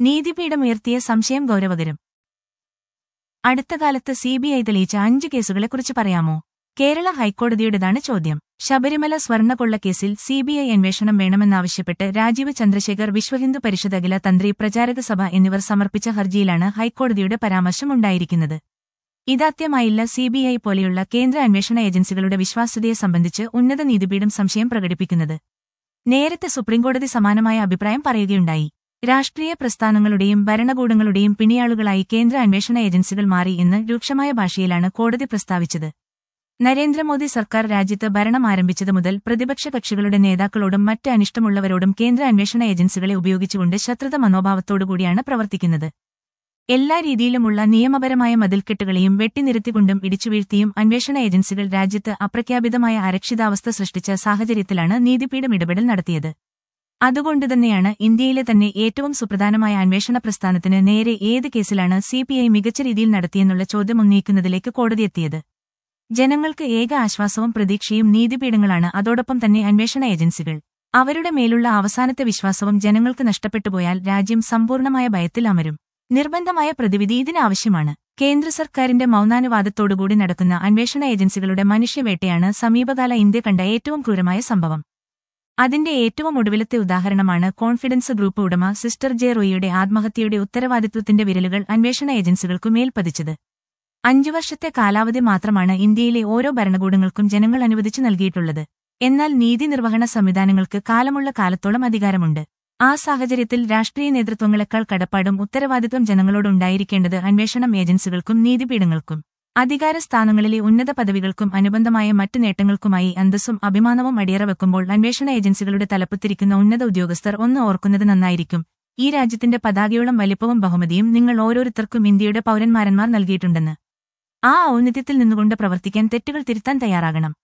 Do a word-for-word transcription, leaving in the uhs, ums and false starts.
നീതിപീഠമുയർത്തിയ സംശയം ഗൗരവകരം. അടുത്ത കാലത്ത് സിബിഐ തെളിയിച്ച അഞ്ച് കേസുകളെക്കുറിച്ച് പറയാമോ? കേരള ഹൈക്കോടതിയുടേതാണ് ചോദ്യം. ശബരിമല സ്വർണ്ണക്കൊള്ളക്കേസിൽ സിബിഐ അന്വേഷണം വേണമെന്നാവശ്യപ്പെട്ട് രാജീവ് ചന്ദ്രശേഖർ, വിശ്വഹിന്ദു പരിഷത്ത്, അഖില തന്ത്രി പ്രചാരക സഭ എന്നിവർ സമർപ്പിച്ച ഹർജിയിലാണ് ഹൈക്കോടതിയുടെ പരാമർശം ഉണ്ടായിരിക്കുന്നത്. ഇതാദ്യമായില്ല സിബിഐ പോലെയുള്ള കേന്ദ്ര അന്വേഷണ ഏജൻസികളുടെ വിശ്വാസ്യതയെ സംബന്ധിച്ച് ഉന്നത നീതിപീഠം സംശയം പ്രകടിപ്പിക്കുന്നത്. നേരത്തെ സുപ്രീംകോടതി സമാനമായ അഭിപ്രായം പറയുകയുണ്ടായി. രാഷ്ട്രീയ പ്രസ്ഥാനങ്ങളുടെയും ഭരണകൂടങ്ങളുടെയും പിണിയാളുകളായി കേന്ദ്ര അന്വേഷണ ഏജൻസികൾ മാറി എന്ന് രൂക്ഷമായ ഭാഷയിലാണ് കോടതി പ്രസ്താവിച്ചത്. നരേന്ദ്രമോദി സർക്കാർ രാജ്യത്ത് ഭരണം ആരംഭിച്ചത് മുതൽ പ്രതിപക്ഷ കക്ഷികളുടെ നേതാക്കളോടും മറ്റ് അനിഷ്ടമുള്ളവരോടും കേന്ദ്ര അന്വേഷണ ഏജൻസികളെ ഉപയോഗിച്ചുകൊണ്ട് ശത്രുത മനോഭാവത്തോടുകൂടിയാണ് പ്രവർത്തിക്കുന്നത്. എല്ലാ രീതിയിലുമുള്ള നിയമപരമായ മതിൽക്കെട്ടുകളെയും വെട്ടിനിരത്തിക്കൊണ്ടും ഇടിച്ചുവീഴ്ത്തിയും അന്വേഷണ ഏജൻസികൾ രാജ്യത്ത് അപ്രഖ്യാപിതമായ അരക്ഷിതാവസ്ഥ സൃഷ്ടിച്ച സാഹചര്യത്തിലാണ് നീതിപീഠം ഇടപെടൽ നടത്തിയത്. അതുകൊണ്ടുതന്നെയാണ് ഇന്ത്യയിലെ തന്നെ ഏറ്റവും സുപ്രധാനമായ അന്വേഷണ പ്രസ്ഥാനത്തിന് നേരെ ഏത് കേസിലാണ് സിബിഐ മികച്ച രീതിയിൽ നടത്തിയെന്നുള്ള ചോദ്യം ഉന്നയിക്കുന്നതിലേക്ക് കോടതിയെത്തിയത്. ജനങ്ങൾക്ക് ഏക ആശ്വാസവും പ്രതീക്ഷയും നീതിപീഠങ്ങളാണ്, അതോടൊപ്പം തന്നെ അന്വേഷണ ഏജൻസികൾ. അവരുടെ മേലുള്ള അവസാനത്തെ വിശ്വാസവും ജനങ്ങൾക്ക് നഷ്ടപ്പെട്ടുപോയാൽ രാജ്യം സമ്പൂർണമായ ഭയത്തിൽ അമരും. നിർബന്ധമായ പ്രതിവിധി ഇതിനാവശ്യമാണ്. കേന്ദ്ര സർക്കാരിന്റെ മൗനാനുവാദത്തോടുകൂടി നടക്കുന്ന അന്വേഷണ ഏജൻസികളുടെ മനുഷ്യവേട്ടയാണ് സമീപകാല ഇന്ത്യ കണ്ട ഏറ്റവും ക്രൂരമായ സംഭവം. അതിന്റെ ഏറ്റവും ഒടുവിലത്തെ ഉദാഹരണമാണ് കോൺഫിഡൻസ് ഗ്രൂപ്പ് ഉടമ സിസ്റ്റർ ജെ റോയിയുടെ ആത്മഹത്യയുടെ ഉത്തരവാദിത്വത്തിന്റെ വിരലുകൾ അന്വേഷണ ഏജൻസികൾക്കു മേൽ പതിച്ചത്. അഞ്ചു വർഷത്തെ കാലാവധി മാത്രമാണ് ഇന്ത്യയിലെ ഓരോ ഭരണകൂടങ്ങൾക്കും ജനങ്ങൾ അനുവദിച്ചു നൽകിയിട്ടുള്ളത്. എന്നാൽ നീതി നിർവഹണ സംവിധാനങ്ങൾക്ക് കാലമുള്ള കാലത്തോളം അധികാരമുണ്ട്. ആ സാഹചര്യത്തിൽ രാഷ്ട്രീയ നേതൃത്വങ്ങളെക്കാൾ കടപ്പാടും ഉത്തരവാദിത്വം ജനങ്ങളോടുണ്ടായിരിക്കേണ്ടത് അന്വേഷണം ഏജൻസികൾക്കും നീതിപീഠങ്ങൾക്കും. അധികാര സ്ഥാനങ്ങളിലെ ഉന്നത പദവികൾക്കും അനുബന്ധമായ മറ്റു നേട്ടങ്ങൾക്കുമായി അന്തസ്സും അഭിമാനവും അടിയറ വെക്കുമ്പോൾ അന്വേഷണ ഏജൻസികളുടെ തലപ്പത്തിരിക്കുന്ന ഉന്നത ഉദ്യോഗസ്ഥർ ഒന്ന് ഓർക്കുന്നത് നന്നായിരിക്കും. ഈ രാജ്യത്തിന്റെ പതാകയോളം വലിപ്പവും ബഹുമതിയും നിങ്ങൾ ഓരോരുത്തർക്കും ഇന്ത്യയുടെ പൗരന്മാരന്മാർ നൽകിയിട്ടുണ്ടെന്ന്. ആ ഔന്നത്യത്തിൽ നിന്നുകൊണ്ട് പ്രവർത്തിക്കാൻ, തെറ്റുകൾ തിരുത്താൻ തയ്യാറാകണം.